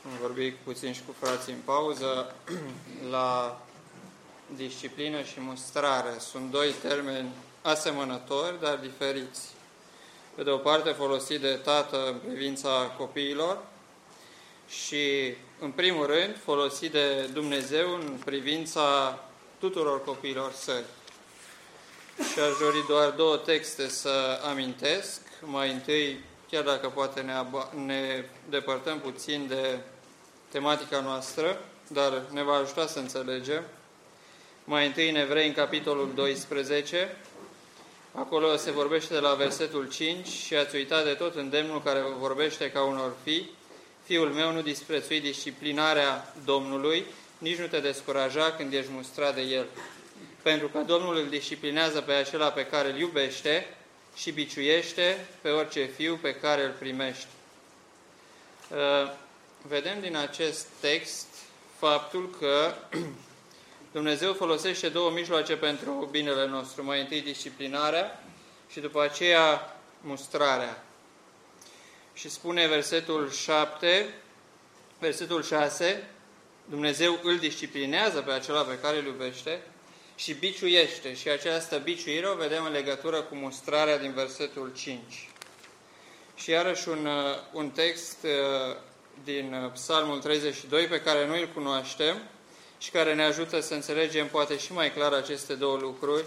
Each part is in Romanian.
Am vorbit puțin și cu frații în pauză, la disciplină și mustrare. Sunt doi termeni asemănători, dar diferiți. Pe de o parte folosit de tată în privința copiilor și, în primul rând, folosit de Dumnezeu în privința tuturor copiilor săi. Și aș dori doar două texte să amintesc. Mai întâi, chiar dacă poate ne depărtăm puțin de tematica noastră, dar ne va ajuta să înțelegem. Mai întâi în Evrei, în capitolul 12, acolo se vorbește de la versetul 5 și ați uitat de tot îndemnul care vorbește ca unor fii. Fiul meu, nu disprețui disciplinarea Domnului, nici nu te descuraja când ești mustrat de El. Pentru că Domnul îl disciplinează pe acela pe care îl iubește și biciuiește pe orice fiu pe care îl primește. Vedem din acest text faptul că Dumnezeu folosește două mijloace pentru binele nostru. Mai întâi disciplinarea și după aceea mustrarea. Și spune versetul 6, Dumnezeu îl disciplinează pe acela pe care îl iubește și biciuiește. Și această biciuire o vedem în legătură cu mustrarea din versetul 5. Și iarăși un text din Psalmul 32 pe care noi îl cunoaștem și care ne ajută să înțelegem poate și mai clar aceste două lucruri.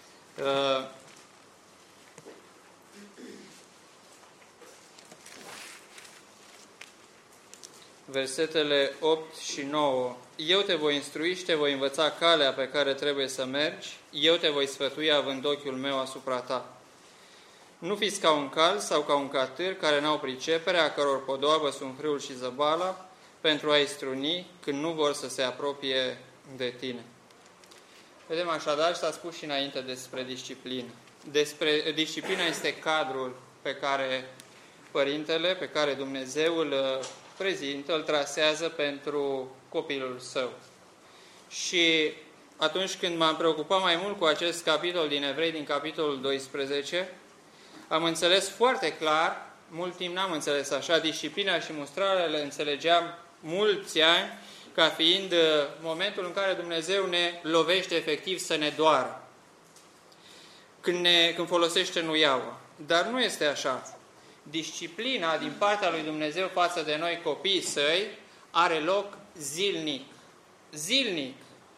Versetele 8 și 9. Eu te voi instrui și te voi învăța calea pe care trebuie să mergi, eu te voi sfătui având ochiul meu asupra ta. Nu fiți ca un cal sau ca un catâr care n-au pricepere, a căror podoabă sunt frâul și zăbala, pentru a-i struni când nu vor să se apropie de tine. Vedem așadar, s-a spus și înainte despre disciplină. Disciplina este cadrul pe care Părintele, pe care Dumnezeu îl prezintă, îl trasează pentru copilul său. Și atunci când m-am preocupat mai mult cu acest capitol din Evrei, din capitolul 12, am înțeles foarte clar, mult timp n-am înțeles așa, disciplina și mustrarea le înțelegeam mulți ani ca fiind momentul în care Dumnezeu ne lovește efectiv să ne doară, când folosește nuiaua. Dar nu este așa. Disciplina din partea lui Dumnezeu față de noi, copiii săi, are loc zilnic. Zilnic.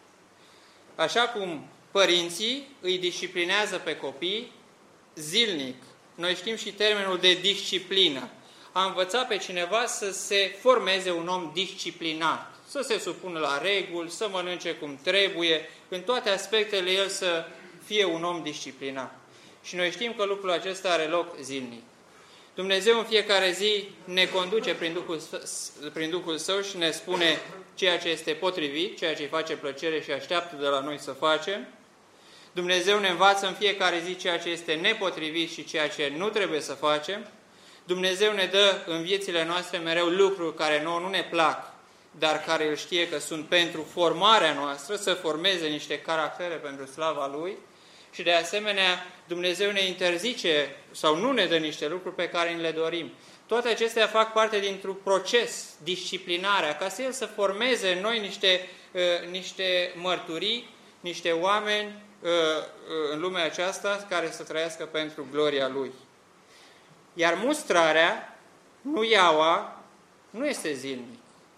Așa cum părinții îi disciplinează pe copii zilnic. Noi știm și termenul de disciplină. A învăța pe cineva să se formeze un om disciplinat, să se supună la reguli, să mănânce cum trebuie, în toate aspectele el să fie un om disciplinat. Și noi știm că lucrul acesta are loc zilnic. Dumnezeu în fiecare zi ne conduce prin Duhul Său și ne spune ceea ce este potrivit, ceea ce îi face plăcere și așteaptă de la noi să facem. Dumnezeu ne învață în fiecare zi ceea ce este nepotrivit și ceea ce nu trebuie să facem. Dumnezeu ne dă în viețile noastre mereu lucruri care nouă nu ne plac, dar care El știe că sunt pentru formarea noastră, să formeze niște caractere pentru slava Lui. Și de asemenea, Dumnezeu ne interzice sau nu ne dă niște lucruri pe care ni le dorim. Toate acestea fac parte dintr-un proces, disciplinarea, ca să El să formeze în noi niște mărturii, niște oameni în lumea aceasta care să trăiască pentru gloria Lui. Iar mustrarea, nuiaua, nu este zilnic.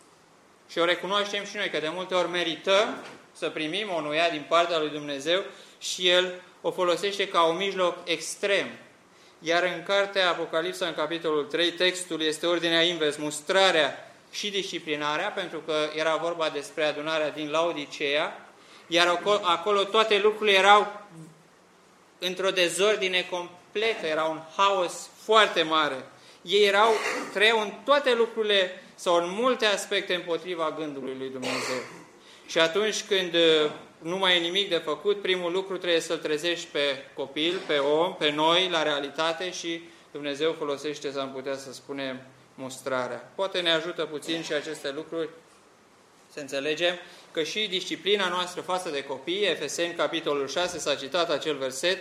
Și o recunoaștem și noi, că de multe ori merităm să primim o nuia din partea lui Dumnezeu și El o folosește ca un mijloc extrem. Iar în cartea Apocalipsa, în capitolul 3, textul este ordinea invers, mustrarea și disciplinarea, pentru că era vorba despre adunarea din Laodiceea, iar acolo toate lucrurile erau într-o dezordine completă, era un haos foarte mare. Ei trăiau în toate lucrurile sau în multe aspecte împotriva gândului lui Dumnezeu. Și atunci când nu mai e nimic de făcut, primul lucru trebuie să-l trezești pe copil, pe om, pe noi, la realitate și Dumnezeu folosește, să-am putea să spunem, mustrarea. Poate ne ajută puțin și aceste lucruri să înțelegem că și disciplina noastră față de copii, Efeseni, capitolul 6, s-a citat acel verset,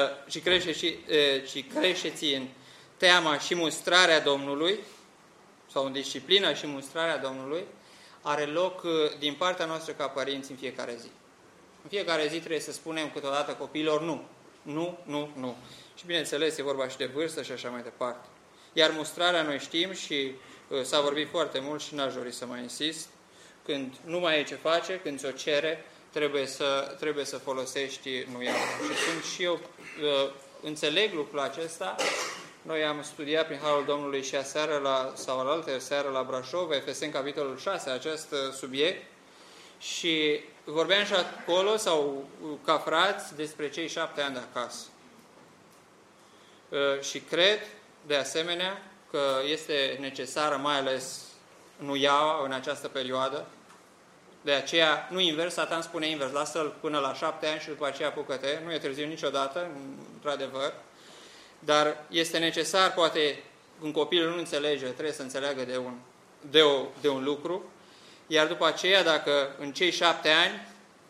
și creșteți în teama și mustrarea Domnului, sau în disciplină și mustrarea Domnului are loc din partea noastră ca părinți în fiecare zi. În fiecare zi trebuie să spunem câteodată copiilor nu. Nu, nu, nu. Și bineînțeles, e vorba și de vârstă și așa mai departe. Iar mustrarea noi știm și s-a vorbit foarte mult și n-aș dori să mai insist. Când nu mai e ce face, când ți-o cere, trebuie să folosești nuiaua. Și sunt și eu, înțeleg lucrul acesta. Noi am studiat prin Harul Domnului și aseară sau alaltă seară la Brașov, Efeseni capitolul 6, acest subiect. Și vorbeam și acolo, sau ca frați, despre cei 7 ani de acasă. Și cred, de asemenea, că este necesară mai ales nuiaua în această perioadă. De aceea, nu invers, Satan spune invers, lasă-l până la 7 ani și după aceea apucă-te. Nu e târziu niciodată, într-adevăr. Dar este necesar, poate, când copilul nu înțelege, trebuie să înțeleagă de un lucru. Iar după aceea, dacă în cei 7 ani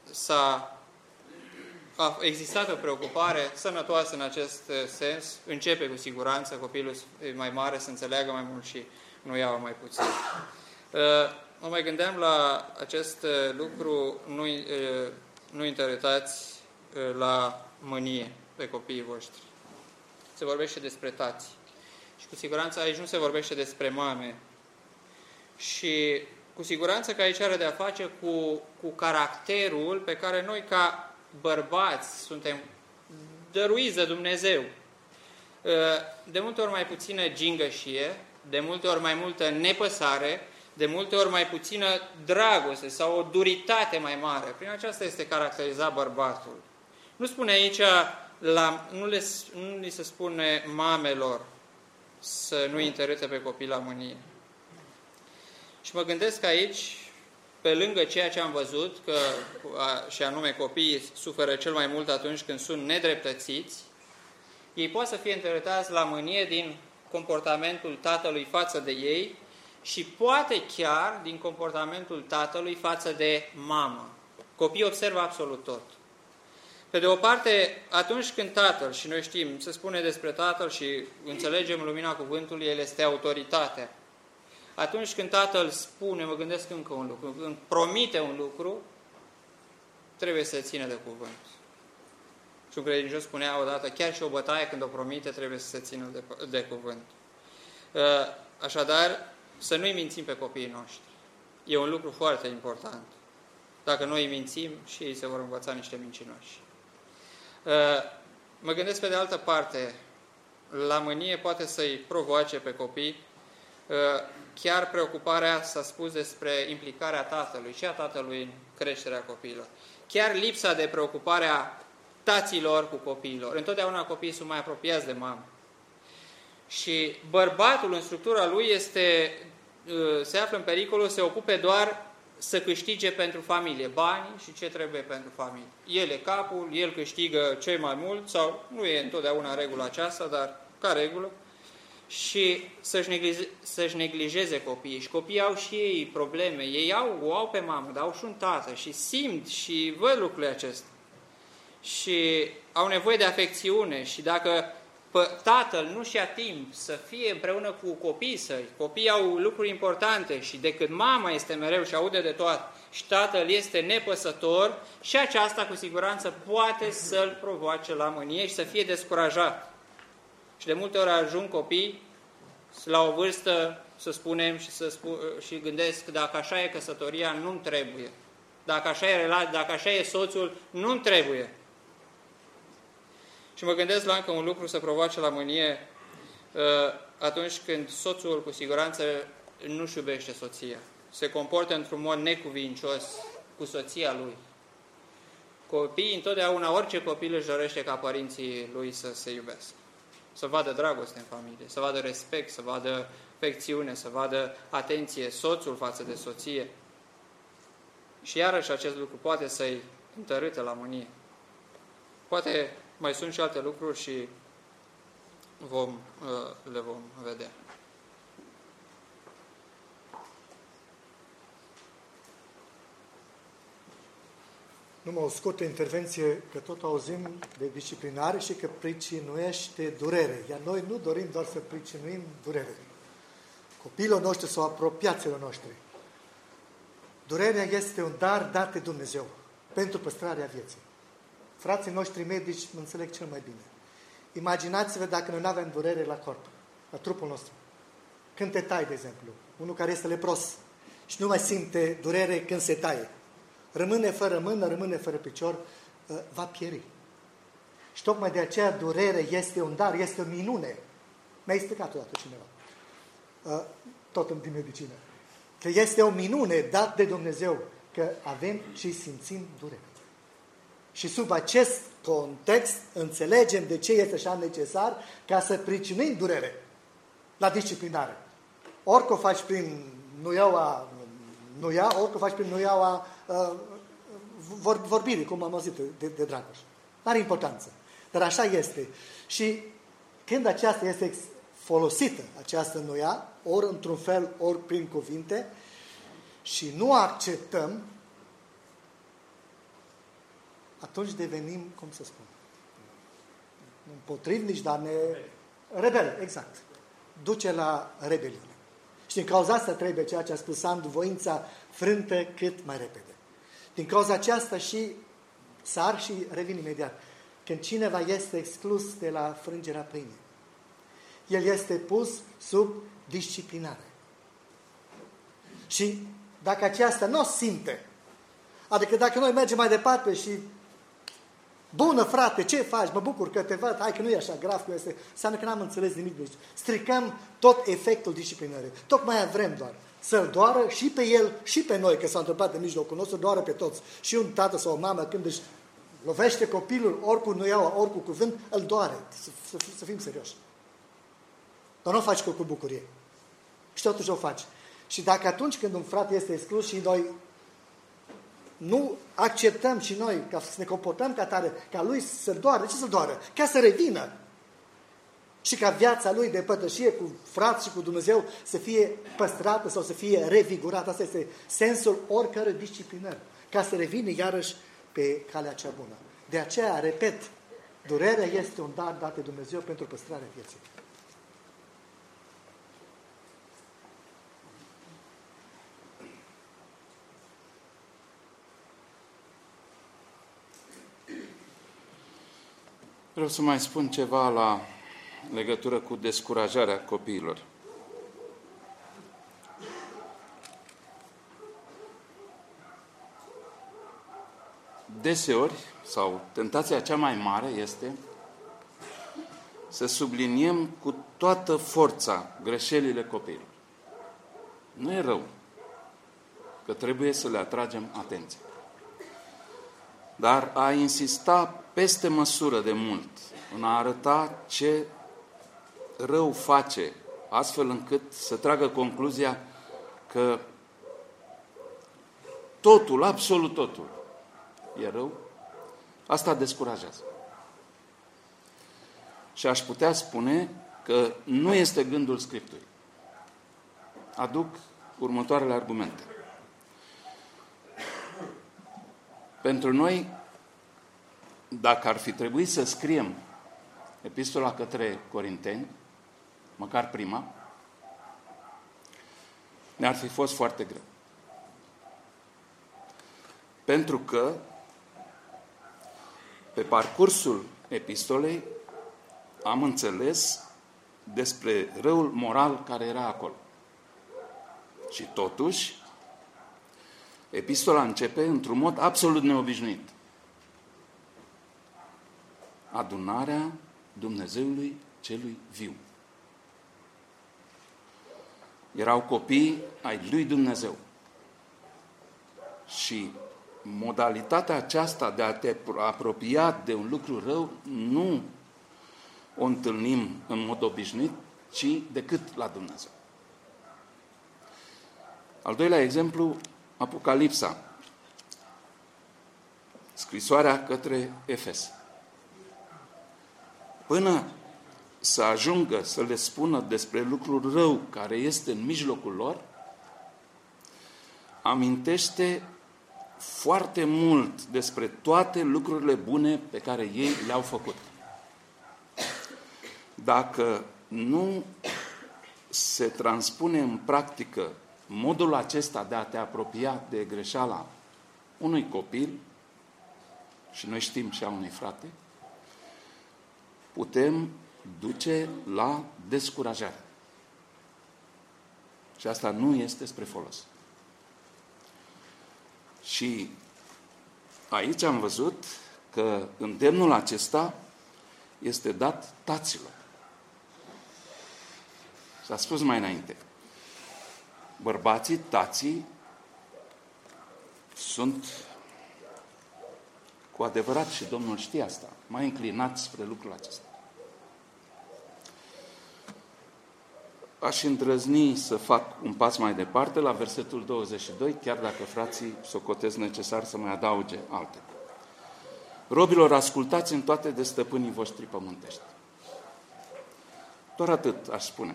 a existat o preocupare sănătoasă în acest sens, începe cu siguranță copilul mai mare să înțeleagă mai mult și nuiaua mai puțin. Mă mai gândeam la acest lucru, nu interpretați la mânie pe copiii voștri. Se vorbește despre tați. Și cu siguranță aici nu se vorbește despre mame. Și cu siguranță că aici are de-a face cu caracterul pe care noi ca bărbați suntem dăruiți de Dumnezeu. De multe ori mai puțină gingășie, de multe ori mai multă nepăsare, de multe ori mai puțină dragoste sau o duritate mai mare. Prin aceasta este caracterizat bărbatul. Nu spune aici, nu li se spune mamelor să nu interete pe copii la mânie. Și mă gândesc aici, pe lângă ceea ce am văzut, că, și anume copiii suferă cel mai mult atunci când sunt nedreptățiți, ei pot să fie interpretați la mânie din comportamentul tatălui față de ei și poate chiar din comportamentul tatălui față de mamă. Copiii observă absolut tot. Pe de o parte, atunci când tatăl, și noi știm, se spune despre tatăl și înțelegem lumina cuvântului, el este autoritatea. Atunci când tatăl spune, mă gândesc încă un lucru, când promite un lucru, trebuie să țină de cuvânt. Și un credincios spunea odată, chiar și o bătaie când o promite, trebuie să se țină de cuvânt. Așadar, să nu-i mințim pe copiii noștri. E un lucru foarte important. Dacă noi îi mințim, și ei se vor învăța niște mincinoși. Mă gândesc pe de altă parte, la mânie poate să-i provoace pe copii chiar preocuparea, s-a spus despre implicarea tatălui și a tatălui în creșterea copiilor. Chiar lipsa de preocupare a taților cu copiilor. Întotdeauna copiii sunt mai apropiați de mamă. Și bărbatul în structura lui se află în pericolul, se ocupe doar să câștige pentru familie bani și ce trebuie pentru familie. El e capul, el câștigă cei mai mult, sau nu e întotdeauna regula aceasta, dar ca regulă, și să-și neglijeze copiii. Și copiii au și ei probleme. Ei o au pe mamă, dar au și un tată și simt și văd lucrurile acestea. Și au nevoie de afecțiune și dacă tatăl nu-și ia timp să fie împreună cu copiii săi, copiii au lucruri importante și decât mama este mereu și aude de toate și tatăl este nepăsător, și aceasta cu siguranță poate să-l provoace la mânie și să fie descurajat. Și de multe ori ajung copii la o vârstă, să spunem, și gândesc, dacă așa e căsătoria, nu-mi trebuie. Dacă așa e soțul, nu-mi trebuie. Și mă gândesc la încă un lucru să provoace la mânie atunci când soțul cu siguranță nu-și iubește soția. Se comportă într-un mod necuvincios cu soția lui. Copiii, întotdeauna, orice copil își dorește ca părinții lui să se iubească. Să vadă dragoste în familie, să vadă respect, să vadă afecțiune, să vadă atenție soțul față de soție. Și iarăși acest lucru poate să-i întărâte la mânie. Poate mai sunt și alte lucruri și le vom vedea. Numai o scurtă intervenție, că tot auzim de disciplinare și că pricinuiește durere. Iar noi nu dorim doar să pricinuim durere. copiilor noștri sau apropiaților noștri. Durerea este un dar dat de Dumnezeu pentru păstrarea vieții. Frații noștri medici mă înțeleg cel mai bine. Imaginați-vă dacă noi nu avem durere la corp, la trupul nostru. Când te tai, de exemplu, unul care este lepros și nu mai simte durere când se taie, rămâne fără mână, rămâne fără picior, va pieri. Și tocmai de aceea durerea este un dar, este o minune. Mi-a explicat odată cineva, tot din medicină, că este o minune dat de Dumnezeu, că avem și simțim durere. Și sub acest context înțelegem de ce este așa necesar ca să pricinuim durere la disciplinare. Orică o faci prin orică o faci prin nuiaua vorbirii, cum am auzit de Dragoș. N-are importanță. Dar așa este. Și când aceasta este folosită, această nuia, ori într-un fel, ori prin cuvinte, și nu acceptăm, atunci devenim, cum să spun, împotrivnici, dar rebeli, exact. Duce la rebeliune. Și din cauza asta trebuie, ceea ce a spus Sandu, voința frântă cât mai repede. Din cauza aceasta și sar și revin imediat. Când cineva este exclus de la frângerea pâinii, el este pus sub disciplinare. Și dacă aceasta nu o simte, adică dacă noi mergem mai departe și bună, frate, ce faci? Mă bucur că te văd. Hai că nu e așa grav cum este. Înseamnă că n-am înțeles nimic. Deci stricăm tot efectul disciplinării. Tocmai vrem doar să-l doară și pe el și pe noi, că s-a întâmplat în mijlocul nostru, doară pe toți. Și un tată sau o mamă, când își lovește copilul, ori cu nuiaua, ori cu cuvânt, îl doare. Să fim serioși. Dar nu o faci cu bucurie. Și totuși o faci. Și dacă atunci când un frate este exclus și noi nu acceptăm și noi ca să ne comportăm ca tare, ca lui să-l doară, de ce să-l doară? Ca să revină. Și ca viața lui de pătășie cu frați și cu Dumnezeu să fie păstrată sau să fie revigurată. Asta este sensul oricărei disciplinări. Ca să revină iarăși pe calea cea bună. De aceea, repet, durerea este un dar dat de Dumnezeu pentru păstrarea vieții. Vreau să mai spun ceva la legătură cu descurajarea copiilor. Deseori, sau tentația cea mai mare este să subliniem cu toată forța greșelile copiilor. Nu e rău, că trebuie să le atragem atenție. Dar a insista peste măsură de mult în a arăta ce rău face, astfel încât să tragă concluzia că totul, absolut totul, e rău, asta descurajează. Și aș putea spune că nu este gândul Scripturii. Aduc următoarele argumente. Pentru noi, dacă ar fi trebuit să scriem epistola către Corinteni, măcar prima, ne-ar fi fost foarte greu. Pentru că pe parcursul epistolei am înțeles despre răul moral care era acolo. Și totuși, epistola începe într-un mod absolut neobișnuit. Adunarea Dumnezeului celui viu. Erau copii ai lui Dumnezeu. Și modalitatea aceasta de a te apropia de un lucru rău nu o întâlnim în mod obișnuit, ci decât la Dumnezeu. Al doilea exemplu, Apocalipsa. Scrisoarea către Efes. Până să ajungă să le spună despre lucrul rău care este în mijlocul lor, amintește foarte mult despre toate lucrurile bune pe care ei le-au făcut. Dacă nu se transpune în practică modul acesta de a te apropia de greșeala unui copil, și noi știm și a unui frate, putem duce la descurajare. Și asta nu este spre folos. Și aici am văzut că îndemnul acesta este dat taților. S-a spus mai înainte. Bărbații, tații, sunt cu adevărat, și Domnul știe asta, mai înclinați spre lucrul acesta. Aș îndrăzni să fac un pas mai departe la versetul 22, chiar dacă frații socotesc necesar să mai adauge alte. Robilor, ascultați în toate de stăpânii voștri pământești. Doar atât aș spune.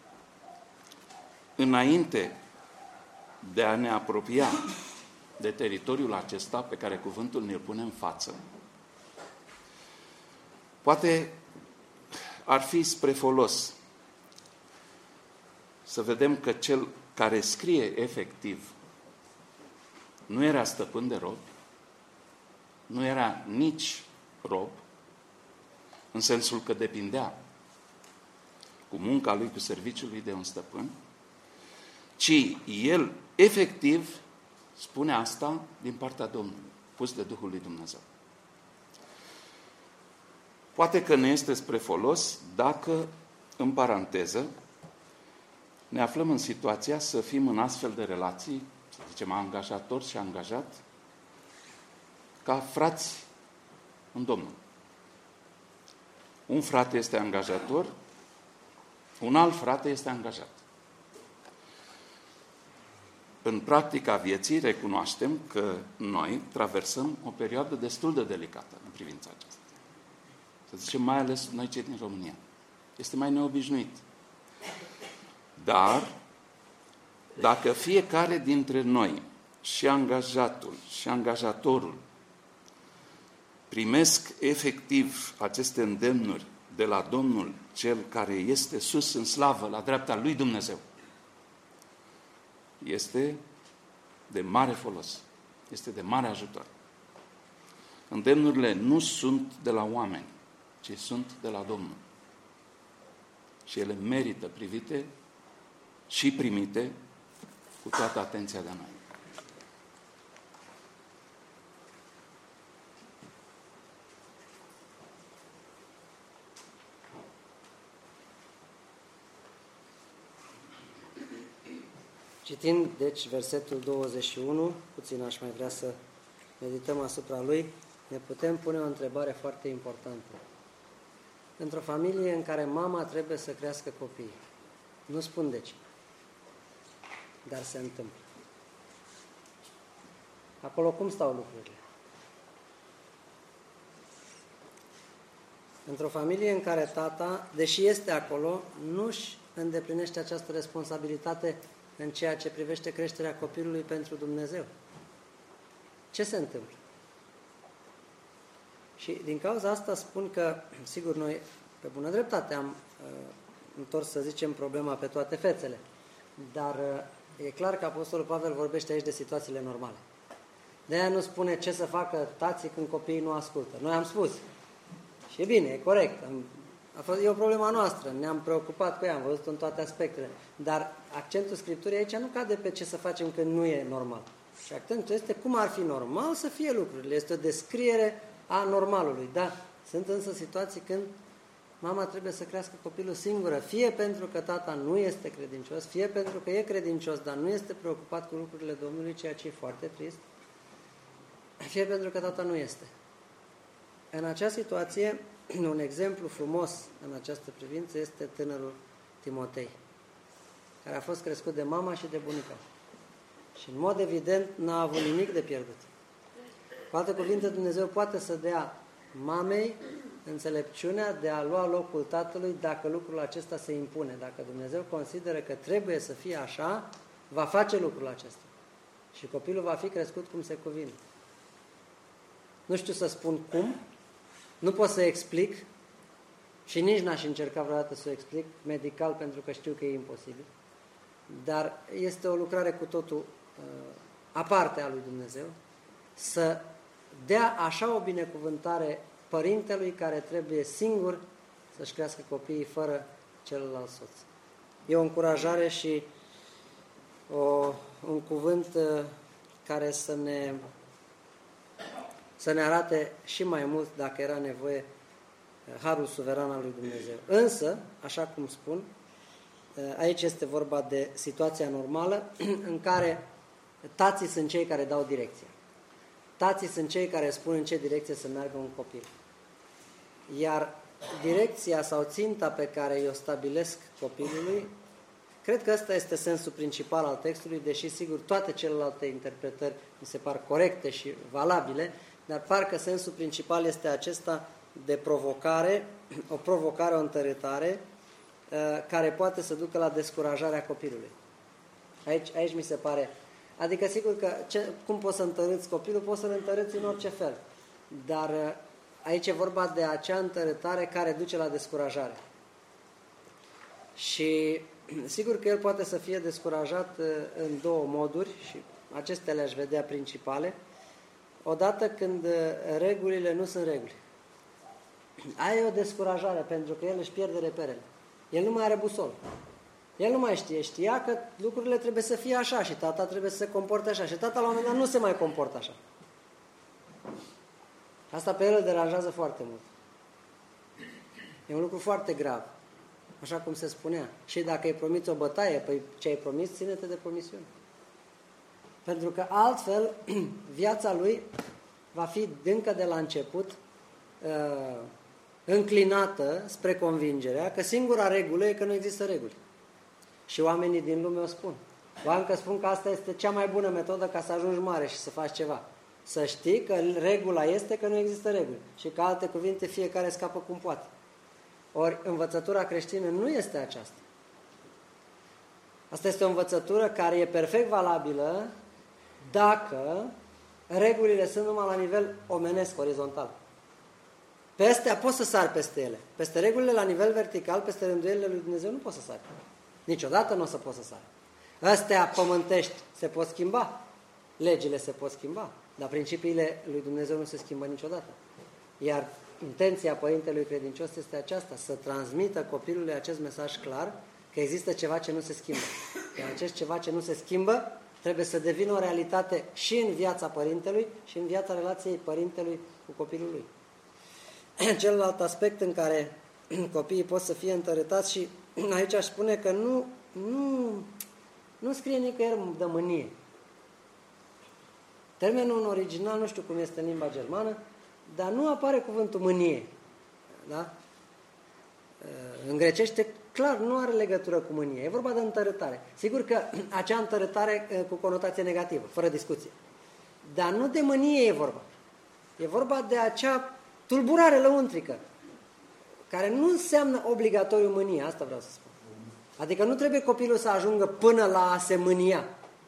Înainte de a ne apropia de teritoriul acesta pe care cuvântul ne-l pune în față, poate ar fi spre folos să vedem că cel care scrie efectiv nu era stăpân de robi, nu era nici rob, în sensul că depindea cu munca lui, cu serviciul lui de un stăpân, ci el efectiv spune asta din partea Domnului, pus de Duhul lui Dumnezeu. Poate că ne este spre folos dacă, în paranteză, ne aflăm în situația să fim în astfel de relații, să zicem angajator și angajat, ca frați în Domnul. Un frate este angajator, un alt frate este angajat. În practica vieții recunoaștem că noi traversăm o perioadă destul de delicată în privința aceasta. Să zicem, mai ales noi cei din România. Este mai neobișnuit. Dar, dacă fiecare dintre noi, și angajatul, și angajatorul, primesc efectiv aceste îndemnuri de la Domnul, Cel care este sus în slavă, la dreapta lui Dumnezeu, este de mare folos, este de mare ajutor. Îndemnurile nu sunt de la oameni, ci sunt de la Domnul. Și ele merită privite și primite cu toată atenția de noi. Citind, deci, versetul 21, puțin aș mai vrea să medităm asupra lui, ne putem pune o întrebare foarte importantă. Într-o familie în care mama trebuie să crească copii, nu spun de ce, dar se întâmplă. Acolo cum stau lucrurile? Într-o familie în care tata, deși este acolo, nu-și îndeplinește această responsabilitate în ceea ce privește creșterea copilului pentru Dumnezeu. Ce se întâmplă? Și din cauza asta spun că, sigur, noi pe bună dreptate am întors, să zicem, problema pe toate fețele, dar e clar că Apostolul Pavel vorbește aici de situațiile normale. De-aia nu spune ce să facă tații când copiii nu ascultă. Noi am spus. Și e bine, e corect. E o problemă noastră, ne-am preocupat cu ea, am văzut în toate aspectele. Dar accentul Scripturii aici nu cade pe ce să facem când nu e normal. Și accentul este cum ar fi normal să fie lucrurile. Este o descriere a normalului. Da, sunt însă situații când mama trebuie să crească copilul singură, fie pentru că tata nu este credincios, fie pentru că e credincios, dar nu este preocupat cu lucrurile Domnului, ceea ce e foarte trist, fie pentru că tata nu este. În acea situație, un exemplu frumos în această privință este tânărul Timotei, care a fost crescut de mama și de bunica. Și în mod evident n-a avut nimic de pierdut. Cu alte cuvinte, Dumnezeu poate să dea mamei înțelepciunea de a lua locul tatălui dacă lucrul acesta se impune. Dacă Dumnezeu consideră că trebuie să fie așa, va face lucrul acesta. Și copilul va fi crescut cum se cuvine. Nu știu să spun cum, nu pot să explic, și nici n-aș încerca vreodată să o explic medical, pentru că știu că e imposibil, dar este o lucrare cu totul aparte a lui Dumnezeu, să dea așa o binecuvântare părintelui care trebuie singur să-și crească copiii fără celălalt soț. E o încurajare și un cuvânt care să ne arate și mai mult, dacă era nevoie, harul suveran al lui Dumnezeu. Însă, așa cum spun, aici este vorba de situația normală în care tații sunt cei care dau direcția. Tații sunt cei care spun în ce direcție să meargă un copil. Iar direcția sau ținta pe care o stabilesc copilului, cred că ăsta este sensul principal al textului, deși sigur toate celelalte interpretări mi se par corecte și valabile, dar parcă sensul principal este acesta de provocare, o întărâtare care poate să ducă la descurajarea copilului. Aici mi se pare. Adică sigur că cum poți să întărâți copilul, poți să-l întărâți în orice fel. Dar aici e vorba de acea întărâtare care duce la descurajare. Și sigur că el poate să fie descurajat în două moduri și acestea le-aș vedea principale. Odată când regulile nu sunt reguli. Aia e o descurajare, pentru că el își pierde reperele. El nu mai are busol. El nu mai știe. Știa că lucrurile trebuie să fie așa și tata trebuie să se comporte așa. Și tata la un moment dat nu se mai comportă așa. Asta pe el îl deranjează foarte mult. E un lucru foarte grav. Așa cum se spunea. Și dacă îi promiți o bătaie, păi ce ai promis, ține-te de promisiune. Pentru că altfel viața lui va fi încă de la început înclinată spre convingerea că singura regulă e că nu există reguli. Și oamenii din lume o spun. Oamenii că spun că asta este cea mai bună metodă ca să ajungi mare și să faci ceva. Să știi că regula este că nu există reguli. Și că alte cuvinte fiecare scapă cum poate. Ori învățătura creștină nu este aceasta. Asta este o învățătură care e perfect valabilă dacă regulile sunt numai la nivel omenesc, orizontal. Pe astea poți să sari peste ele. Peste regulile la nivel vertical, peste rânduielile lui Dumnezeu nu poți să sari. Niciodată nu o să poți să sari. Astea pământești se pot schimba. Legile se pot schimba. Dar principiile lui Dumnezeu nu se schimbă niciodată. Iar intenția părintelui credincios este aceasta, să transmită copilului acest mesaj clar că există ceva ce nu se schimbă. Că acest ceva ce nu se schimbă trebuie să devină o realitate și în viața părintelui și în viața relației părintelui cu copilul lui. Celălalt aspect în care copiii pot să fie întărâtați și aici aș spune că nu scrie nicăieri de mânie. Termenul în original, nu știu cum este în limba germană, dar nu apare cuvântul mânie. Da? În grecește, clar, nu are legătură cu mânie. E vorba de întărâtare. Sigur că acea întărâtare cu conotație negativă, fără discuție. Dar nu de mânie e vorba. E vorba de acea tulburare lăuntrică, care nu înseamnă obligatoriu mânie, asta vreau să spun. Adică nu trebuie copilul să ajungă până la a se mânia.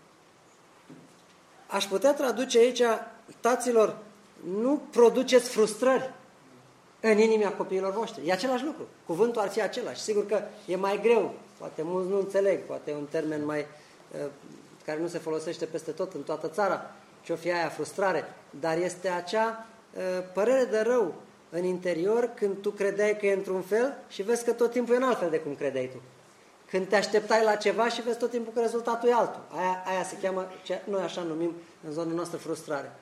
Aș putea traduce aici, taților, nu produceți frustrări în inima copiilor voștri. E același lucru. Cuvântul ar fi același. Sigur că e mai greu, poate mulți nu înțeleg, poate e un termen mai care nu se folosește peste tot, în toată țara, ce-o fi aia frustrare, dar este acea părere de rău în interior când tu credeai că e într-un fel și vezi că tot timpul e în altfel de cum credeai tu. Când te așteptai la ceva și vezi tot timpul că rezultatul e altul. Aia se cheamă, noi așa numim în zona noastră, frustrare.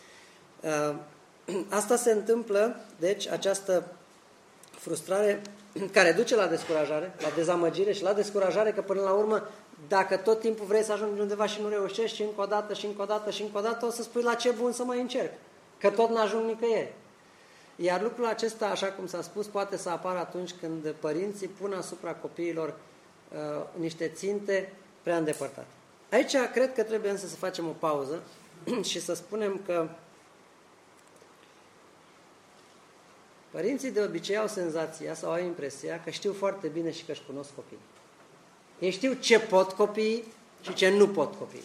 Asta se întâmplă, deci, această frustrare care duce la descurajare, la dezamăgire și la descurajare, că până la urmă, dacă tot timpul vrei să ajungi undeva și nu reușești și încă o dată și încă o dată și încă o dată, o să spui la ce bun să mai încerc, că tot n-ajung nicăieri. Iar lucrul acesta, așa cum s-a spus, poate să apară atunci când părinții pun asupra copiilor niște ținte prea îndepărtate. Aici cred că trebuie însă să facem o pauză și să spunem că părinții de obicei au senzația sau au impresia că știu foarte bine și că își cunosc copiii. Ei știu ce pot copiii și ce nu pot copiii.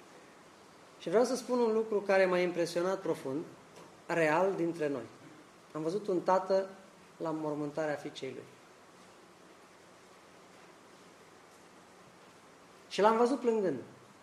Și vreau să spun un lucru care m-a impresionat profund, real dintre noi. am văzut un tată la mormântarea fiicei lui. Și l-am văzut plângând.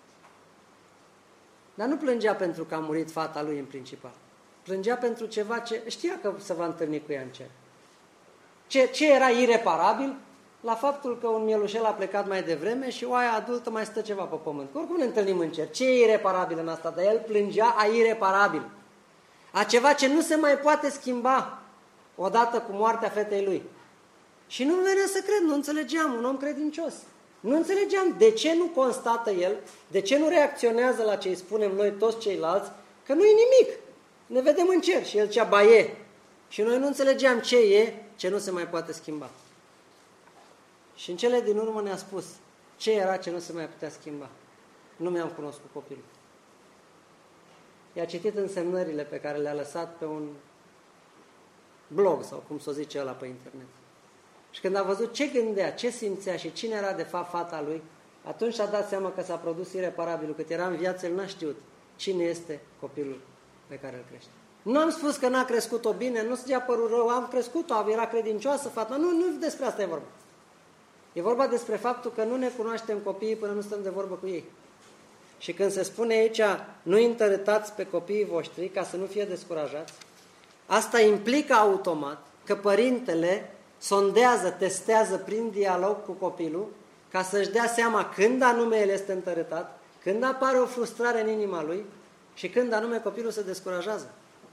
Dar nu plângea pentru că a murit fata lui în principal. Plângea pentru ceva ce știa că se va întâlni cu ea în cer. Ce era ireparabil? La faptul că un mielușel a plecat mai devreme și oaia adultă mai stă ceva pe pământ. Oricum ne întâlnim în cer. Ce e ireparabil în asta? Dar el plângea a ireparabil. A ceva ce nu se mai poate schimba odată cu moartea fetei lui. Și nu venea să cred, nu înțelegeam, un om credincios. Nu înțelegeam de ce nu constată el, de ce nu reacționează la ce îi spunem noi toți ceilalți, că nu e nimic. Ne vedem în cer. Și el zicea, ba e. Și noi nu înțelegeam ce e, ce nu se mai poate schimba. Și în cele din urmă ne-a spus ce era ce nu se mai putea schimba. Nu mi-am cunoscut copilul. I-a citit însemnările pe care le-a lăsat pe un blog, sau cum s-o zice ăla pe internet. Și când a văzut ce gândea, ce simțea și cine era de fapt fata lui, atunci a dat seama că s-a produs ireparabilul. Cât era în viață, el n-a știut cine este copilul pe care îl crește. Nu am spus că n-a crescut-o bine, nu s-a părut rău, am crescut-o, era credincioasă fata. Nu despre asta e vorba. E vorba despre faptul că nu ne cunoaștem copiii până nu stăm de vorbă cu ei. Și când se spune aici, nu întărâtați pe copiii voștri ca să nu fie descurajați, asta implică automat că părintele sondează, testează prin dialog cu copilul ca să-și dea seama când anume el este întărâtat, când apare o frustrare în inima lui și când anume copilul se descurajează.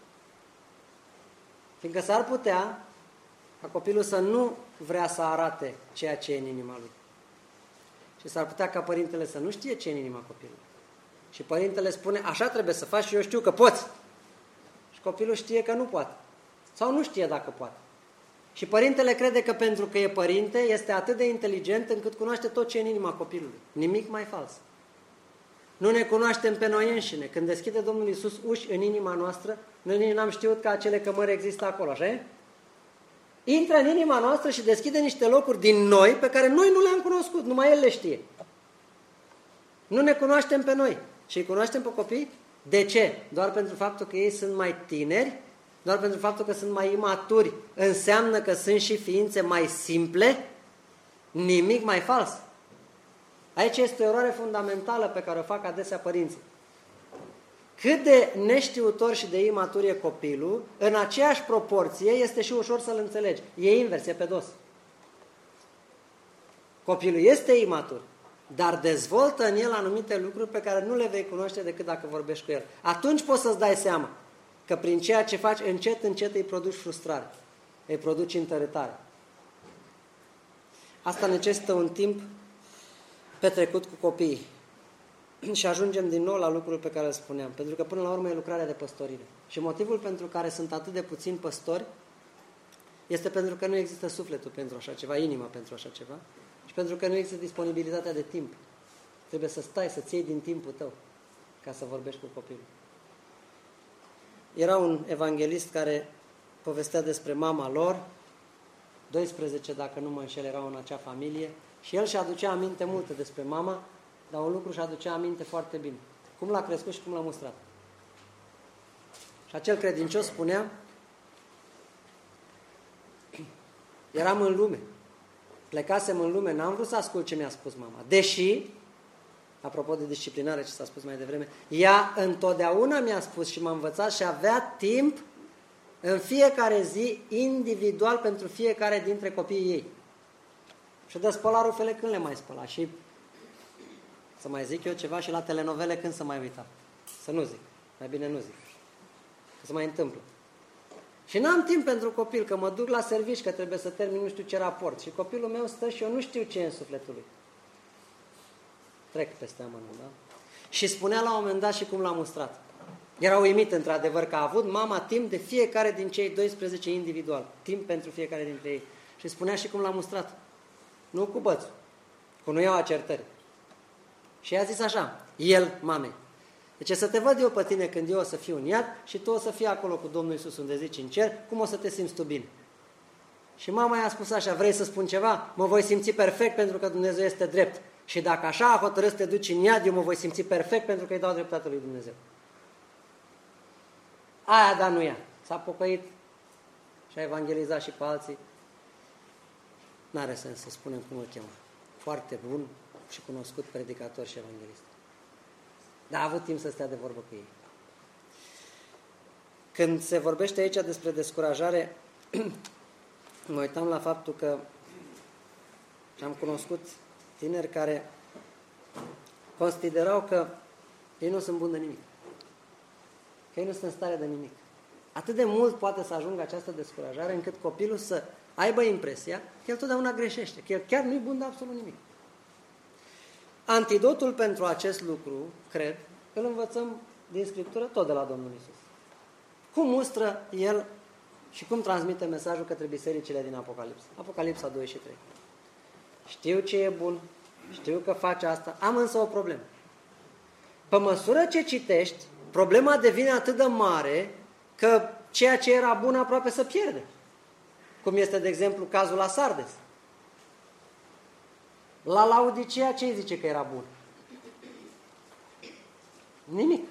Fiindcă s-ar putea ca copilul să nu vrea să arate ceea ce e în inima lui. Și s-ar putea ca părintele să nu știe ce e în inima copilului. Și părintele spune, așa trebuie să faci și eu știu că poți. Și copilul știe că nu poate. Sau nu știe dacă poate. Și părintele crede că pentru că e părinte, este atât de inteligent încât cunoaște tot ce e în inima copilului. Nimic mai fals. Nu ne cunoaștem pe noi înșine. Când deschide Domnul Iisus uși în inima noastră, noi nici n-am știut că acele cămări există acolo, așa e? Intră în inima noastră și deschide niște locuri din noi pe care noi nu le-am cunoscut, numai El le știe. Nu ne cunoaștem pe noi și îi cunoaștem pe copii. De ce? Doar pentru faptul că ei sunt mai tineri? Doar pentru faptul că sunt mai imaturi înseamnă că sunt și ființe mai simple? Nimic mai fals. Aici este o eroare fundamentală pe care o fac adesea părinții. Cât de neștiutor și de imatur e copilul, în aceeași proporție este și ușor să-l înțelegi. E invers, e pe dos. Copilul este imatur, dar dezvoltă în el anumite lucruri pe care nu le vei cunoaște decât dacă vorbești cu el. Atunci poți să-ți dai seama că prin ceea ce faci, încet, încet îi produci frustrare, îi produci întărâtare. Asta necesită un timp petrecut cu copiii. Și ajungem din nou la lucrul pe care îl spuneam. Pentru că până la urmă e lucrarea de păstorire. Și motivul pentru care sunt atât de puțini păstori este pentru că nu există sufletul pentru așa ceva, inima pentru așa ceva și pentru că nu există disponibilitatea de timp. Trebuie să stai, să-ți iei din timpul tău ca să vorbești cu copilul. Era un evanghelist care povestea despre mama lor, 12 dacă nu mă înșel erau în acea familie și el și aducea aminte multe despre mama, dar un lucru și aducea aminte foarte bine. Cum l-a crescut și cum l-a mustrat. Și acel credincios spunea, eram în lume, plecasem în lume, n-am vrut să ascult ce mi-a spus mama. Deși, apropo de disciplinare ce s-a spus mai devreme, ea întotdeauna mi-a spus și m-a învățat și avea timp în fiecare zi, individual pentru fiecare dintre copiii ei. Și dă spăla rufele când le mai spăla. Și să mai zic eu ceva și la telenovele când să mai uita. Să nu zic. Mai bine nu zic. Că se mai întâmplă. Și n-am timp pentru copil, că mă duc la servici, că trebuie să termin nu știu ce raport. Și copilul meu stă și eu nu știu ce e în sufletul lui. Trec peste amănul, da? Și spunea la un moment dat și cum l-a mustrat. Era uimit, într-adevăr, că a avut mama timp de fiecare din cei 12 individual. Timp pentru fiecare dintre ei. Și spunea și cum l-a mustrat. Nu cu bățul, cu nu iau acertări. Și i-a zis așa, el, mamei, deci să te văd eu pe tine când eu o să fiu în iad și tu o să fii acolo cu Domnul Iisus unde zici în cer, cum o să te simți tu bine? Și mama i-a spus așa, vrei să spun ceva? Mă voi simți perfect pentru că Dumnezeu este drept. Și dacă așa a hotărât să te duci în iad, eu mă voi simți perfect pentru că îi dau dreptate lui Dumnezeu. Aia, dar nu ea. S-a pocăit și a evangelizat și pe alții. N-are sens să spunem cum îl chema. Foarte bun și cunoscut predicator și evanghelist. Dar a avut timp să stea de vorbă cu ei. Când se vorbește aici despre descurajare, mă uitam la faptul că am cunoscut tineri care considerau că ei nu sunt buni de nimic. Că ei nu sunt în stare de nimic. Atât de mult poate să ajungă această descurajare încât copilul să aibă impresia că el totdeauna greșește, că el chiar nu e bun de absolut nimic. Antidotul pentru acest lucru, cred, îl învățăm din Scriptură tot de la Domnul Iisus. Cum mustră el și cum transmite mesajul către bisericile din Apocalipsa. Apocalipsa 2 și 3. Știu ce e bun, știu că face asta, am însă o problemă. Pe măsură ce citești, problema devine atât de mare că ceea ce era bun aproape să pierde. Cum este, de exemplu, cazul la Sardes. La Laodicea ce zice că era bun? Nimic.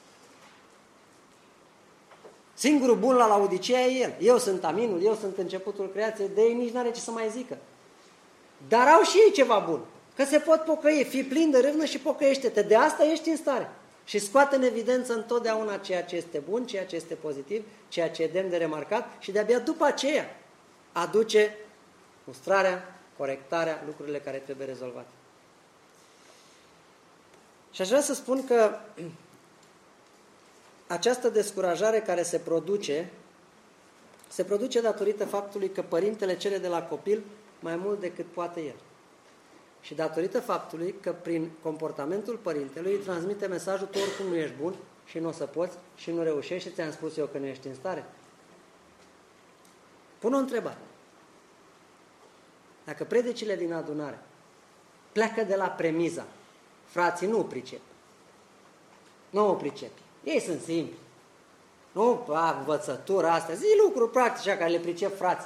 Singurul bun la Laodicea e el. Eu sunt aminul, eu sunt începutul creației, de ei nici n-are ce să mai zică. Dar au și ei ceva bun. Că se pot pocăi, fii plin de râvnă și pocăiește-te. De asta ești în stare. Și scoate în evidență întotdeauna ceea ce este bun, ceea ce este pozitiv, ceea ce e demn de remarcat și de-abia după aceea aduce mustrarea, corectarea, lucrurile care trebuie rezolvate. Și aș vrea să spun că această descurajare care se produce datorită faptului că părintele cere de la copil mai mult decât poate el. Și datorită faptului că prin comportamentul părintelui îi transmite mesajul: tu oricum nu ești bun și nu o să poți și nu reușești și ți-am spus eu că nu ești în stare. Pun o întrebare. Dacă predicile din adunare pleacă de la premiza frații nu o pricep, nu o pricepi, ei sunt simpli, nu învățătura astea, zi lucruri practice care le pricep frații.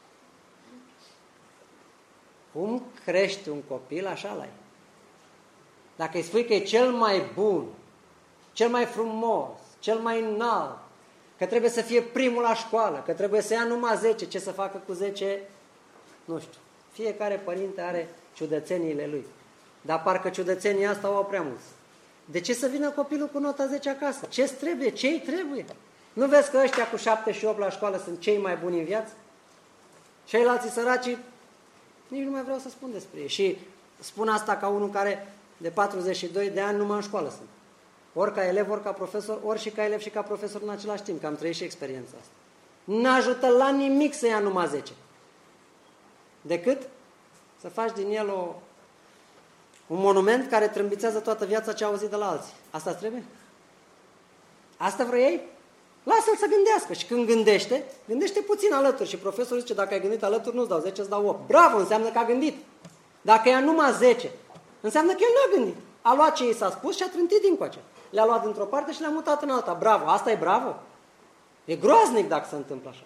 Cum crești un copil, așa l-ai. Dacă îi spui că e cel mai bun, cel mai frumos, cel mai înalt, că trebuie să fie primul la școală, că trebuie să ia numai 10, ce să facă cu 10, nu știu. Fiecare părinte are ciudățeniile lui. Dar parcă ciudățenii asta o au prea mulți. De ce să vină copilul cu nota 10 acasă? Ce-ți trebuie? Ce-i trebuie? Nu vezi că ăștia cu 7 și 8 la școală sunt cei mai buni în viață? Ceilalți săraci, nici nu mai vreau să spun despre ei. Și spun asta ca unul care de 42 de ani numai în școală sunt. Ori ca elev, ori ca profesor, ori și ca elev și ca profesor în același timp, că am trăit și experiența asta. N-ajută la nimic să ia numai 10. Decât să faci din el un monument care trâmbițează toată viața ce a auzit de la alții. Asta trebuie? Asta vrei ei? Lasă-l să gândească. Și când gândește puțin alături. Și profesorul zice, dacă ai gândit alături, nu-ți dau 10, îți dau 8. Bravo, înseamnă că a gândit. Dacă ia numai 10, înseamnă că el nu a gândit. A luat ce i s-a spus și a trântit dincoace. Le-a luat dintr-o parte și le-a mutat în alta. Bravo, asta e bravo? E groaznic dacă se întâmplă așa.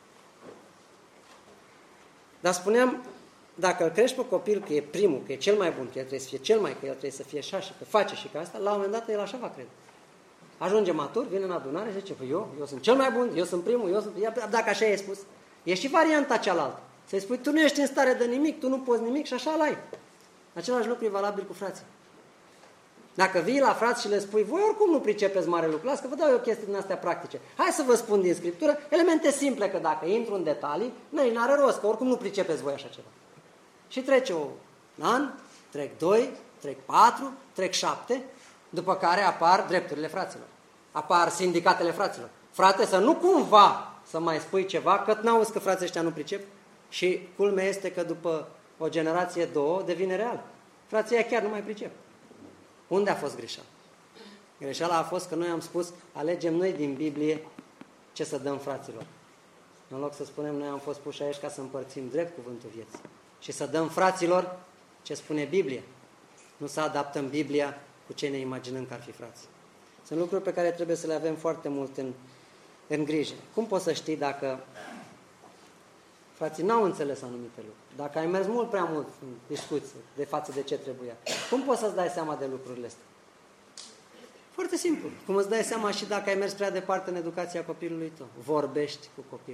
Dar spuneam, dacă îl crești pe copil că e primul, că e cel mai bun, că el trebuie să fie cel mai, că el trebuie să fie așa și că face și că asta, la un moment dat el așa va crede. Ajunge matur, vine în adunare și zice, eu sunt cel mai bun, eu sunt primul, dacă așa i-ai spus. E și varianta cealaltă. Să-i spui, tu nu ești în stare de nimic, tu nu poți nimic și așa l-ai. Același lucru e valabil cu frații. Dacă vii la frați și le spui, voi oricum nu pricepeți mare lucru, las că vă dau eu chestii din astea practice. Hai să vă spun din Scriptură elemente simple, că dacă intru în detalii, n-are rost, că oricum nu pricepeți voi așa ceva. Și trece un an, trec 2, trec 4, trec 7, după care apar drepturile fraților. Apar sindicatele fraților. Frate, să nu cumva să mai spui ceva, că n-auzi că frații ăștia nu pricep. Și culmea este că după o generație, 2, devine real. Frații ăia chiar nu mai pricep. Unde a fost greșeala? Greșeala a fost că noi am spus, alegem noi din Biblie ce să dăm fraților. În loc să spunem, noi am fost puși aici ca să împărțim drept cuvântul vieții. Și să dăm fraților ce spune Biblia. Nu să adaptăm Biblia cu ce ne imaginăm că ar fi frații. Sunt lucruri pe care trebuie să le avem foarte mult în grijă. Cum poți să știi dacă frații n-au înțeles anumite lucruri? Dacă ai mers mult prea mult în discuție de față de ce trebuia, cum poți să-ți dai seama de lucrurile astea? Foarte simplu. Cum îți dai seama și dacă ai mers prea departe în educația copilului tău. Vorbești cu copilul.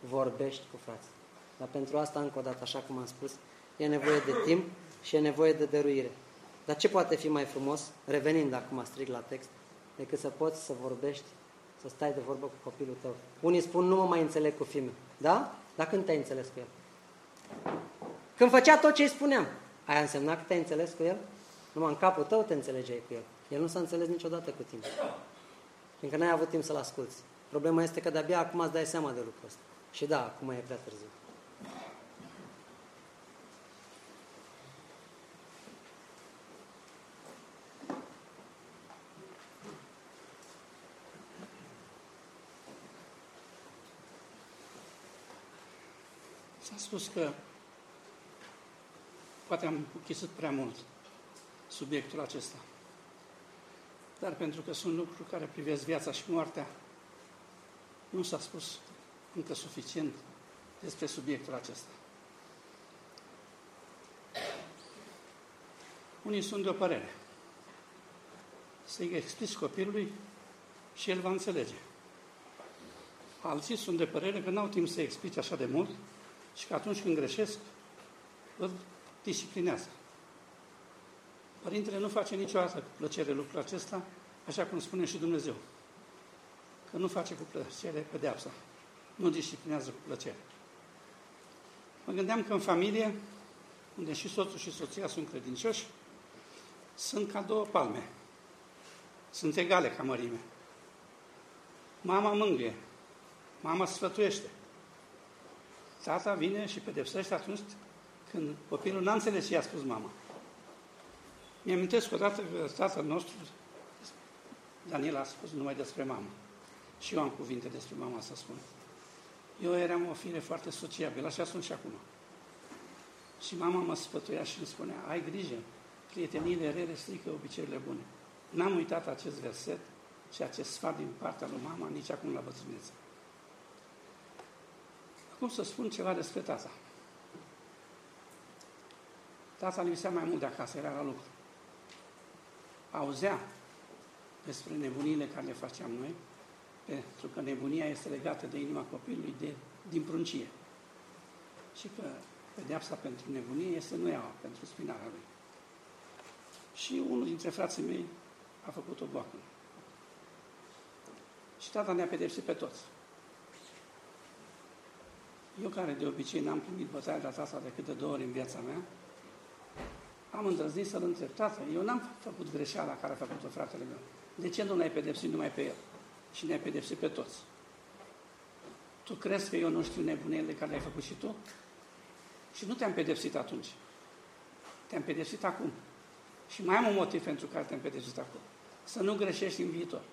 vorbești cu frații. Dar pentru asta, încă o dată, așa cum am spus, e nevoie de timp și e nevoie de dăruire. Dar ce poate fi mai frumos, revenind acum strict la text, decât să poți să vorbești, să stai de vorbă cu copilul tău. Unii spun, nu mă mai înțeleg cu fiul meu. Da? Dar când te-ai înțeles cu el? Când făcea tot ce îi spuneam. Aia însemna că te-ai înțeles cu el? Numai în capul tău te înțelegeai cu el. El nu s-a înțeles niciodată cu tine. Fiindcă n-ai avut timp să-l asculți. Problema este că de-abia acum îți dai seama de lucrul ăsta. Și da, acum e prea târziu. S-a spus că poate am închisat prea mult subiectul acesta. Dar pentru că sunt lucruri care privesc viața și moartea, nu s-a spus încă suficient despre subiectul acesta. Unii sunt de o părere. Să-i explici copilului și el va înțelege. Alții sunt de părere că n-au timp să explice așa de mult și că atunci când greșesc, îl disciplinează. Părintele nu face niciodată cu plăcere lucrul acesta, așa cum spune și Dumnezeu. Că nu face cu plăcere pedeapsa. Nu disciplinează cu plăcere. Mă gândeam că în familie, unde și soțul și soția sunt credincioși, sunt ca două palme. Sunt egale ca mărime. Mama mângâie. Mama sfătuiește. Tata vine și pedepsește atunci când copilul n-a înțeles ce i-a spus mama. Mi-amintesc odată că tatăl nostru, Daniel, a spus numai despre mamă. Și eu am cuvinte despre mama să spun. Eu eram o fire foarte sociabilă, așa sunt și acum. Și mama mă sfătuia și îmi spunea, ai grijă, prieteniile rele strică obiceiurile bune. N-am uitat acest verset și acest sfat din partea lui mama nici acum la bătrânețe. Acum să spun ceva despre tata. Tata lipsea mai mult de acasă, era la lucru. Auzea despre nebuniile care le faceam noi, pentru că nebunia este legată de inima copilului din pruncie. Și că pedeapsa pentru nebunie este nuiaua pentru spinarea lui. Și unul dintre frații mei a făcut o boacă. Și tata ne-a pedepsit pe toți. Eu, care de obicei n-am primit bătaia de la tata decât de 2 ori în viața mea, am îndrăznit să-l întreb, tată, eu n-am făcut greșeala care a făcut-o fratele meu. De ce nu l-ai pedepsit numai pe el? Și ne-ai pedepsit pe toți. Tu crezi că eu nu știu nebunele care le-ai făcut și tu? Și nu te-am pedepsit atunci. Te-am pedepsit acum. Și mai am un motiv pentru care te-am pedepsit acum. Să nu greșești în viitor.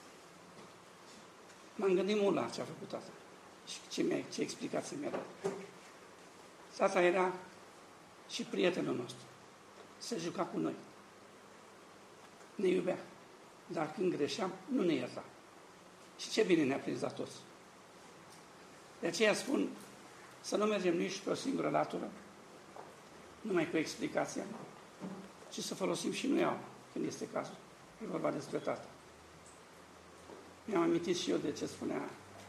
M-am gândit mult la ce a făcut tata. Și ce explicație mi-a dat. Tata era și prietenul nostru. Se juca cu noi. Ne iubea. Dar când greșeam, nu ne ierta. Și ce bine ne-a prins la toți. De aceea spun să nu mergem nici pe o singură latură, numai cu explicația, ci să folosim și nuiaua, când este cazul. E vorba despre tată. Mi-am amintit și eu de ce spunea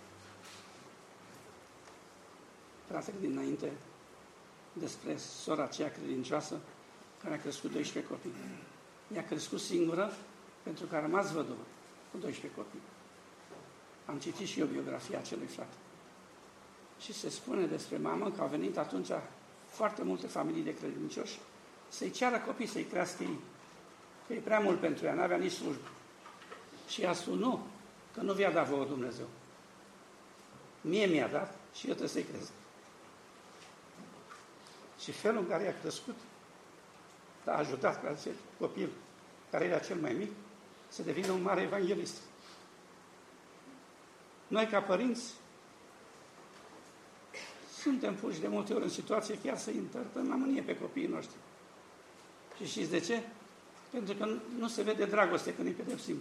fratele dinainte despre sora aceea credincioasă care a crescut 12 copii. Ea a crescut singură pentru că a rămas văduvă cu 12 copii. Am citit și eu biografia acelui frate. Și se spune despre mamă că au venit atunci foarte multe familii de credincioși să-i ceară copii, să-i crească ei. Că e prea mult pentru ea, n-avea nici slujbă. Și ea a spus, nu, că nu vi-a dat vouă Dumnezeu. Mie mi-a dat și eu trebuie să-i cresc. Și felul în care i-a crescut a ajutat pe acel copil, care era cel mai mic, să devină un mare evanghelist. Noi, ca părinți, suntem puși de multe ori în situație chiar să întărtăm la mânie pe copiii noștri. Și știți de ce? Pentru că nu se vede dragoste când îi pedepsim.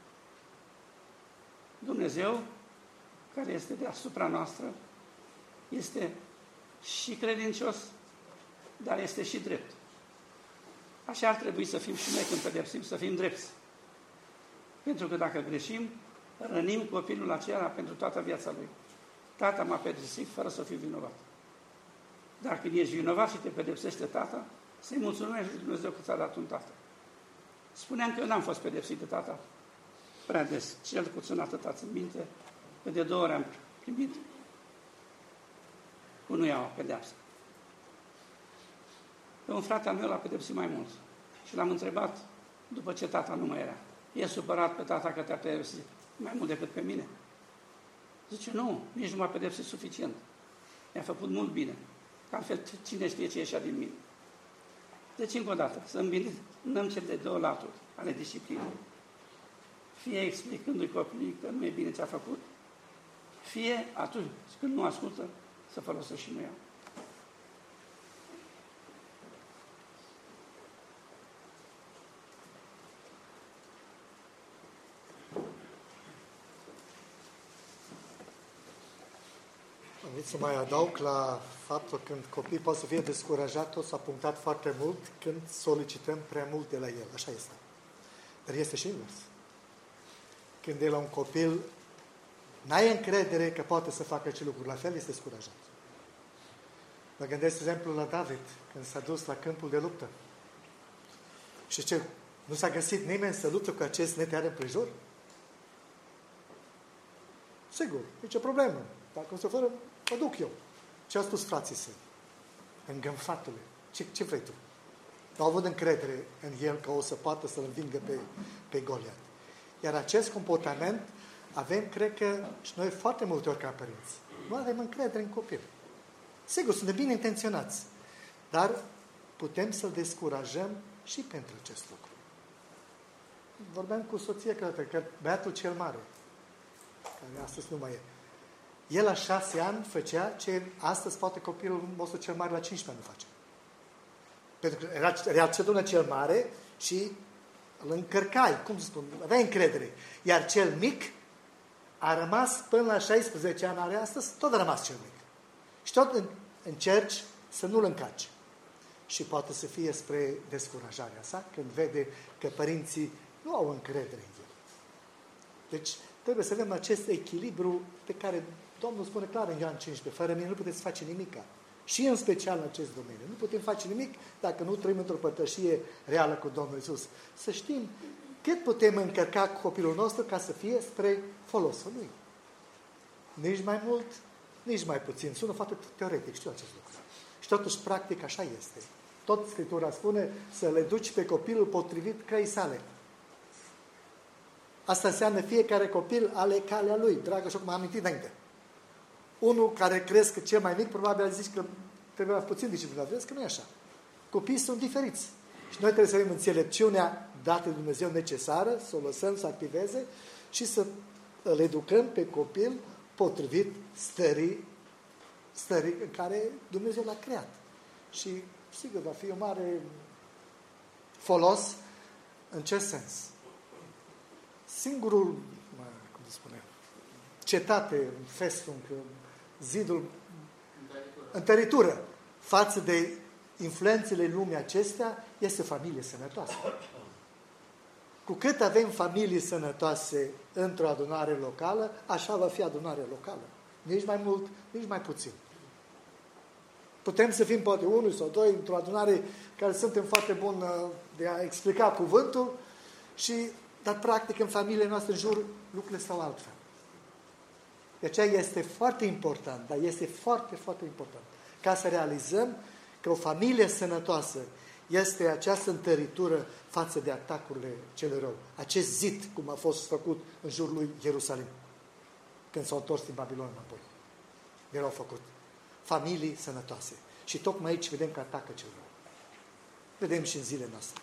Dumnezeu, care este deasupra noastră, este și credincios, dar este și drept. Așa ar trebui să fim și noi când pedepsim, să fim drepți. Pentru că dacă greșim, rănim copilul acela pentru toată viața lui. tata m-a pedepsit fără să fiu vinovat. Dar când ești vinovat și te pedepsește tata, să-i mulțumești lui Dumnezeu că ți-a dat un tată. Spuneam că eu n-am fost pedepsit de tata prea des. Cel puțin atâta țin minte, că de 2 ori am primit cu nu iau pedeapsă. Pe un frate al meu l-a pedepsit mai mult. Și l-am întrebat, după ce tata nu mai era, e supărat pe tata că te-a pedepsit mai mult decât pe mine? Zice, nu, nici nu m-a pedepsit suficient. Mi-a făcut mult bine. Că altfel, cine știe ce ieșea din mine? Deci, încă o dată, să îmbinăm cele de 2 laturi ale disciplinei. Fie explicându-i copilului că nu e bine ce a făcut, fie atunci când nu ascultă, să folosească și nu ea. Vreau să mai adaug la faptul când copiii pot să fie descurajați, tot s-a punctat foarte mult când solicităm prea mult de la el. Așa este. Dar este și invers. Când de la un copil n-ai încredere că poate să facă acele lucruri, la fel este descurajat. Mă gândesc, de exemplu, la David, când s-a dus la câmpul de luptă. Și ce? Nu s-a găsit nimeni să lupte cu acest netear împrejur? Sigur, nicio problemă. Dacă o să fără, mă duc eu. Ce au spus frații săi? Îngânfatule. Ce vrei tu? Au avut încredere în el că o să poată să-l învingă pe Goliat. Iar acest comportament avem, cred că, și noi foarte multe ori ca părinți. Nu avem încredere în copil. Sigur, suntem bine intenționați, dar putem să-l descurajăm și pentru acest lucru. Vorbeam cu soția că băiatul cel mare, care astăzi nu mai e, el la 6 ani făcea ce astăzi poate copilul nostru cel mare la 15 ani nu face. Pentru că era cel mare și îl încărcai, cum să spun, avea încredere. Iar cel mic a rămas până la 16 ani, are astăzi, tot a rămas cel mic. Și tot încerci să nu-l încarci. Și poate să fie spre descurajarea sa, când vede că părinții nu au încredere în el. Deci, trebuie să avem acest echilibru pe care Domnul spune clar în Ioan 15, fără mine nu puteți face nimica. Și în special în acest domeniu. Nu putem face nimic dacă nu trăim într-o părtășie reală cu Domnul Iisus. Să știm cât putem încărca copilul nostru ca să fie spre folosul lui. Nici mai mult, nici mai puțin. Sună foarte teoretic, știu acest lucru. Și totuși, practic, așa este. Tot Scriptura spune să le duci pe copilul potrivit căii sale. Asta înseamnă fiecare copil ale calea lui. Dragă, așa cum am amintit înainte. Unul care crezi că cel mai mic, probabil zici că trebuie puțin disciplinat. Vezi că nu e așa. Copiii sunt diferiți. Și noi trebuie să avem înțelepciunea dată de Dumnezeu necesară, să o lăsăm să activeze și să îl educăm pe copil potrivit stării în care Dumnezeu l-a creat. Și, sigur, va fi un mare folos în ce sens? Singurul, cum se spune, cetate, festung, zidul, întăritură față de influențele lumii acestea este familie sănătoasă. Cu cât avem familii sănătoase într-o adunare locală, așa va fi adunarea locală. Nici mai mult, nici mai puțin. Putem să fim poate 1 sau 2 într-o adunare care suntem foarte buni de a explica cuvântul, dar practic în familiile noastre în jur lucrurile stau altfel. De aceea este foarte important, dar este foarte, foarte important ca să realizăm că o familie sănătoasă este această întăritură față de atacurile cele rău. Acest zid, cum a fost făcut în jurul lui Ierusalim, când s-au întors din Babilon înapoi. El au făcut. Familii sănătoase. Și tocmai aici vedem că atacă cel rău. Vedem și în zilele noastre.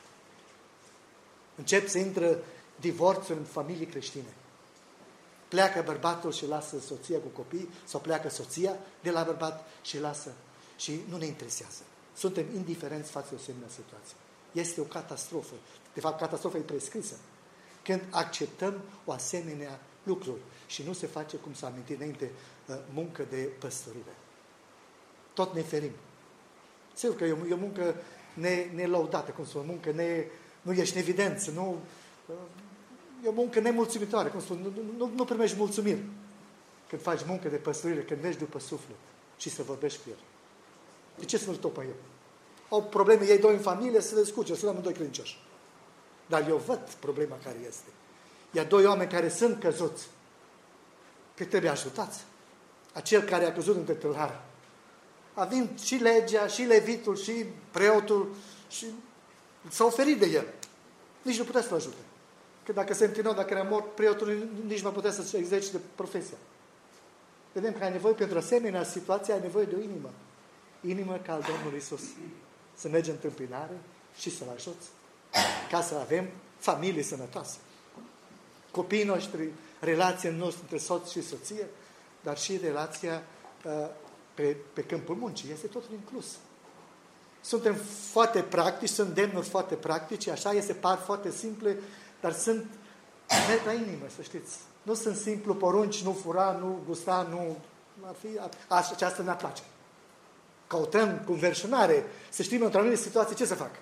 Încep să intră divorțuri în familii creștine. Pleacă bărbatul și lasă soția cu copii, sau pleacă soția de la bărbat și lasă. Și nu ne interesează. Suntem indiferenți față de o asemenea situație. Este o catastrofă. De fapt, catastrofa e prescrisă. Când acceptăm o asemenea lucruri și nu se face, cum s-a amintit înainte, muncă de păstorire. Tot ne ferim. Sigur că e o muncă nelăudată, cum spun, muncă nu ești în evidență, e o muncă nemulțumitoare, cum spun, nu primești mulțumiri. când faci muncă de păstorire, când mergi după suflet și să vorbești cu el. De ce să-l topă el? Au probleme ei doi în familie, să le descurce, sunt amândoi credincioși. Dar eu văd problema care este. Ia doi oameni care sunt căzuți, că trebuie ajutați. Acel care a căzut între tâlhari. Avem și legea, și levitul, și preotul, și s-a oferit de el. Nici nu putea să-l ajute. Că dacă se întinau, dacă era mort, preotul nici nu putea să-și exercite profesia. Vedem că ai nevoie pentru asemenea situație, ai nevoie de o inimă. Inimă ca al Domnului Iisus. Să mergi în întâmpinare și să-L ajuți. Ca să avem familie sănătoasă. Copiii noștri, relația noastră între soț și soție, dar și relația pe câmpul muncii. Este totul inclus. Suntem foarte practici, sunt demnuri foarte practice, așa este, par foarte simple, dar sunt merg la inimă, să știți. Nu sunt simplu porunci, nu fura, nu gusta, nu... Ar fi, aceasta ne-ar place. Căutăm cu înverșunare, să știm într-o anumită situație ce să fac.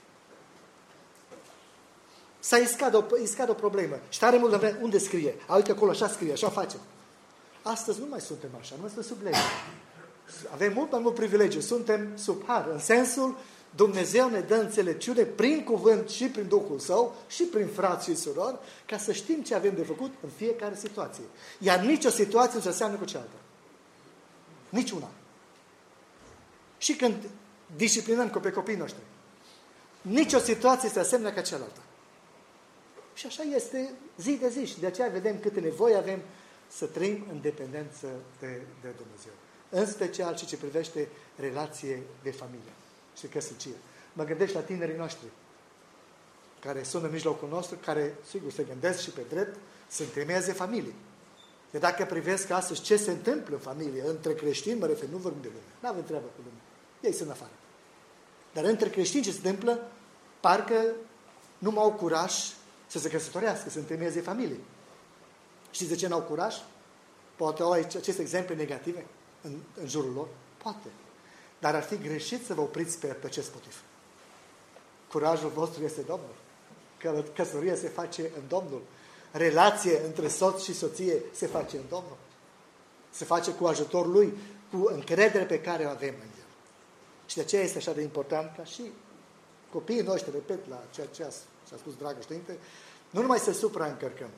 S-a iscat o problemă. Și tare mult vreme, unde scrie? A, uite acolo, așa scrie, așa facem. Astăzi nu mai suntem așa, nu mai suntem sub lege. Avem mult mai mult privilegiu, suntem sub har, în sensul Dumnezeu ne dă înțelepciune prin cuvânt și prin Duhul Său și prin frați și surori, ca să știm ce avem de făcut în fiecare situație. Iar nicio situație nu se aseamnă cu cealaltă. Niciuna. Și când disciplinăm pe copiii noștri, nicio situație se aseamnă ca cealaltă. Și așa este zi de zi. Și de aceea vedem câte nevoi avem să trăim în dependență de Dumnezeu. În special și ce privește relație de familie și căsnicie. Mă gândesc la tinerii noștri care sunt în mijlocul nostru, care, sigur, se gândesc și pe drept să întemeieze familii. De dacă privesc astăzi ce se întâmplă în familie, între creștini, mă refer, nu vorbim de lume, nu avem treabă cu lume, ei sunt afară. Dar între creștini ce se întâmplă, parcă nu mai au curaj să se căsătorească, să întemeieze familii. Știți de ce n-au curaj? Poate au aici aceste exemple negative în jurul lor? Poate. Dar ar fi greșit să vă opriți pe acest motiv. Curajul vostru este Domnul. Că căsătoria se face în Domnul. Relație între soț și soție se face în Domnul. Se face cu ajutorul Lui, cu încredere pe care o avem în El. Și de aceea este așa de important ca și copiii noștri, repet, la ceea ce a spus dragă știinte, nu numai să supraîncărcăm,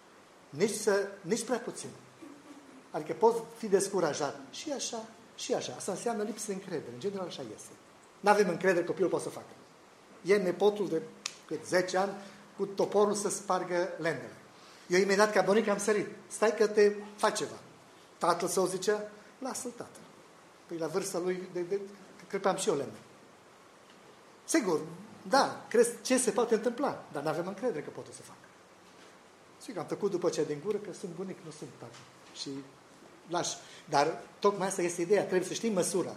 nici prea puțin. Adică poți fi descurajat și așa, și așa. Asta înseamnă lipsă de încredere. În general așa este. Nu avem încredere, copilul poate să facă. E nepotul de 10 ani cu toporul să spargă lemnele. Eu imediat ca bunic am sărit. Stai că te faci ceva. Tatăl său zicea, lasă-l tată. Păi la vârsta lui, crepeam și eu lemne. Sigur, da, crezi ce se poate întâmpla, dar nu avem încredere că poate să facă. Sigur, am tăcut după aceea din gură că sunt bunic, nu sunt tată. Și lași. Dar tocmai asta este ideea, trebuie să știm măsura.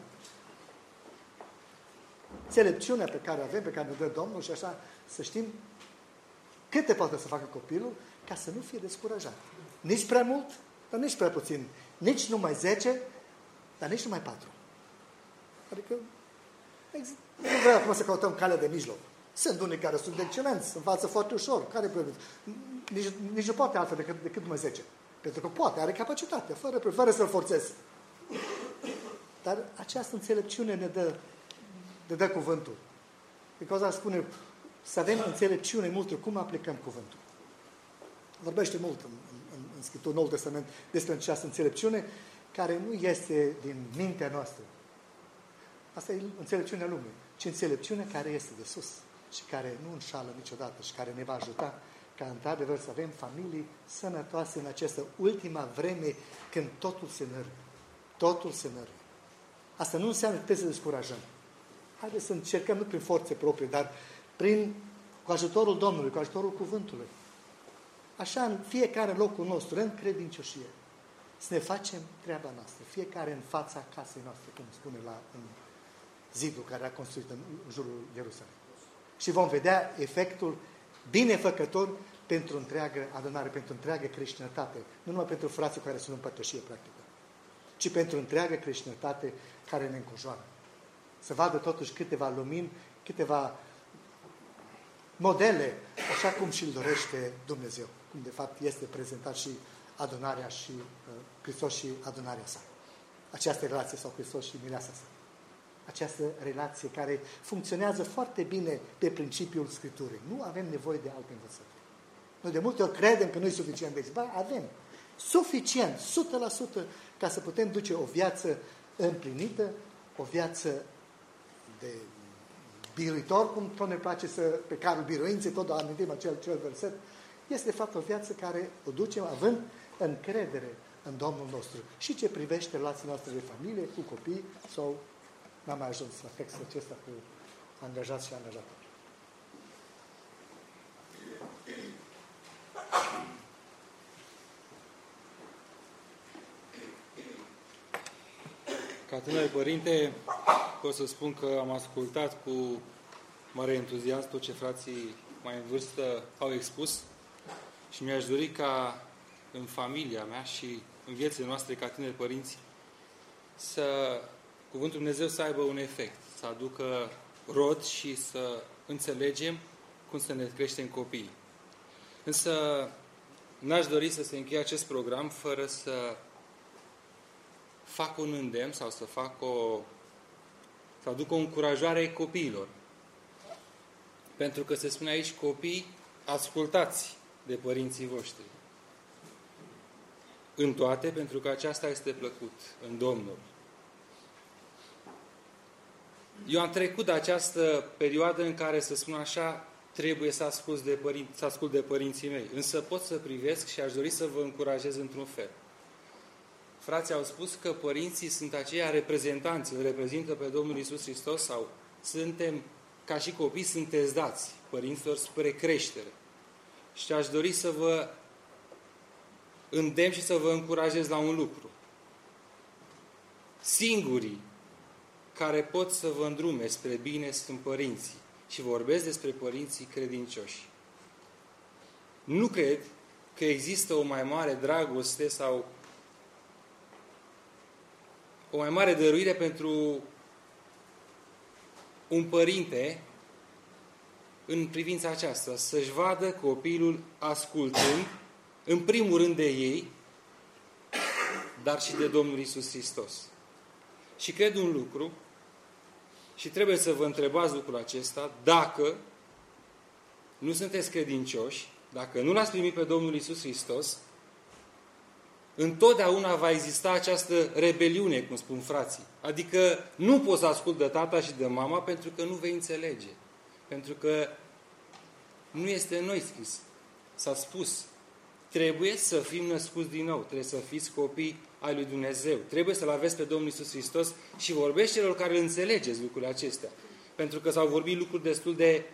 Înțelepciunea pe care avem, pe care ne dă Domnul și așa, să știm câte poate să facă copilul ca să nu fie descurajat. Nici prea mult, dar nici prea puțin. Nici numai 10, dar nici numai 4. Adică nu vreau acum să căutăm calea de mijloc. Sunt unii care sunt excelenți, învață foarte ușor. Care probleme? Nici nu poate altfel decât numai 10. Pentru că poate, are capacitate, fără să-l forțezi. Dar această înțelepciune ne dă cuvântul. Din cauza spune să avem înțelepciune multă, cum aplicăm cuvântul. Vorbește mult în Scriptură, Noul Testament, despre această înțelepciune care nu este din mintea noastră. Asta e înțelepciunea lumii, ci înțelepciunea care este de sus și care nu înșală niciodată și care ne va ajuta ca într-adevăr să avem familii sănătoase în această ultima vreme când totul se nără. Totul se nără. Asta nu înseamnă că trebuie să descurajăm. Haideți să încercăm, nu prin forțe proprii, dar cu ajutorul Domnului, cu ajutorul cuvântului. Așa, în fiecare locul nostru, în credincioșie, să ne facem treaba noastră. Fiecare în fața casei noastre, cum spune în zidul care a construit în jurul Ierusalim. Și vom vedea efectul binefăcător pentru întreagă adunare, pentru întreagă creștinătate. Nu numai pentru frații care sunt în părtășie practică, ci pentru întreagă creștinătate care ne înconjoară. Să vadă totuși câteva lumini, câteva modele, așa cum și-l dorește Dumnezeu. Cum de fapt este prezentat și adunarea și Hristos și adunarea sa. Această relație sau Hristos și mireasa sa. Această relație care funcționează foarte bine pe principiul Scripturii. Nu avem nevoie de alte învățături. Noi de multe ori credem că nu e suficient de zi. Ba, avem suficient, 100%, ca să putem duce o viață împlinită, o viață de biruitor, cum tot ne place pe carul biruinței, tot amintim acel verset. Este de fapt o viață care o ducem având încredere în Domnul nostru. Și ce privește relațiile noastre de familie, cu copii, sau n-am mai ajuns la textul acesta cu angajați și angajatori. Ca tânăr părinte, pot să spun că am ascultat cu mare entuziasm tot ce frații mai în vârstă au expus și mi-aș dori ca în familia mea și în viețile noastre ca tineri părinți să Cuvântul Dumnezeu să aibă un efect, să aducă rod și să înțelegem cum să ne creștem copiii. Însă n-aș dori să se încheie acest program fără să fac un îndemn sau să aduc o încurajare copiilor. Pentru că se spune aici, copii, ascultați de părinții voștri. În toate, pentru că aceasta este plăcut în Domnul. Eu am trecut de această perioadă în care, să spun așa, trebuie să ascult de părinții mei. Însă pot să privesc și aș dori să vă încurajez într-un fel. Frații au spus că părinții sunt aceia reprezentanți, îl reprezintă pe Domnul Iisus Hristos sau suntem, ca și copii, sunteți dați părinților spre creștere. Și aș dori să vă îndemn și să vă încurajez la un lucru. Singurii care pot să vă îndrume spre bine sunt părinții. Și vorbesc despre părinții credincioși. Nu cred că există o mai mare dragoste sau o mai mare dăruire pentru un părinte în privința aceasta, să-și vadă copilul ascultând, în primul rând de ei, dar și de Domnul Iisus Hristos. Și cred un lucru, și trebuie să vă întrebați lucrul acesta, dacă nu sunteți credincioși, dacă nu l-ați primit pe Domnul Iisus Hristos, întotdeauna va exista această rebeliune, cum spun frații. Adică nu poți să asculti de tata și de mama pentru că nu vei înțelege. Pentru că nu este în noi scris. S-a spus, trebuie să fim născuți din nou, trebuie să fiți copii ai lui Dumnezeu. Trebuie să-L aveți pe Domnul Iisus Hristos și vorbești celor care înțelegeți lucrurile acestea. Pentru că s-au vorbit lucruri destul de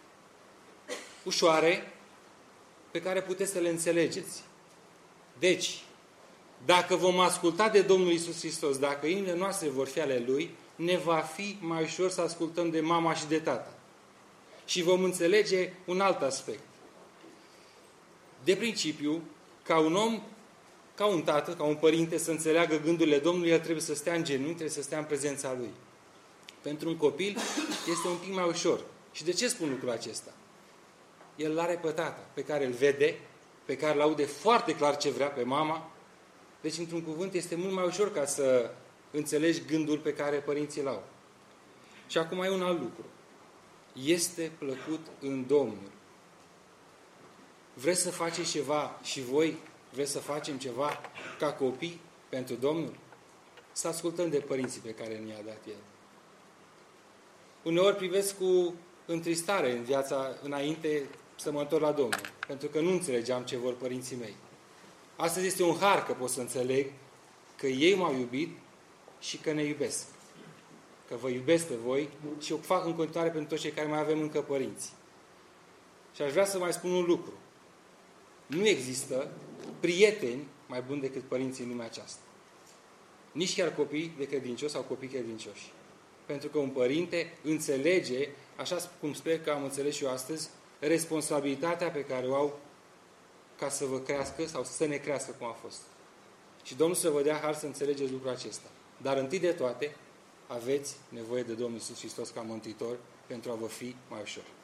ușoare pe care puteți să le înțelegeți. Deci, dacă vom asculta de Domnul Iisus Hristos, dacă inimile noastre vor fi ale Lui, ne va fi mai ușor să ascultăm de mama și de tata. Și vom înțelege un alt aspect. De principiu, ca un om, ca un tată, ca un părinte să înțeleagă gândurile Domnului, el trebuie să stea în genunchi, trebuie să stea în prezența Lui. Pentru un copil este un pic mai ușor. Și de ce spun lucrul acesta? El l-are pe tata, pe care îl vede, pe care îl aude foarte clar ce vrea, pe mama. Deci, într-un cuvânt, este mult mai ușor ca să înțelegi gândul pe care părinții l-au. Și acum mai un alt lucru. Este plăcut în Domnul. Vreți să faceți ceva și voi vreți să facem ceva ca copii pentru Domnul? Să ascultăm de părinții pe care ne-a dat El. Uneori privesc cu întristare în viața înainte să mă întorc la Domnul, pentru că nu înțelegeam ce vor părinții mei. Astăzi este un har că pot să înțeleg că ei m-au iubit și că ne iubesc. Că vă iubesc pe voi și o fac în continuare pentru toți cei care mai avem încă părinți. Și aș vrea să mai spun un lucru. Nu există prieteni mai buni decât părinții în lumea aceasta. Nici chiar copii de credincioși sau copii credincioși. Pentru că un părinte înțelege, așa cum sper că am înțeles și eu astăzi, responsabilitatea pe care o au ca să vă crească sau să ne crească cum a fost. Și Domnul să vă dea har să înțelegeți lucrul acesta. Dar întâi de toate, aveți nevoie de Domnul Iisus Hristos ca Mântuitor pentru a vă fi mai ușor.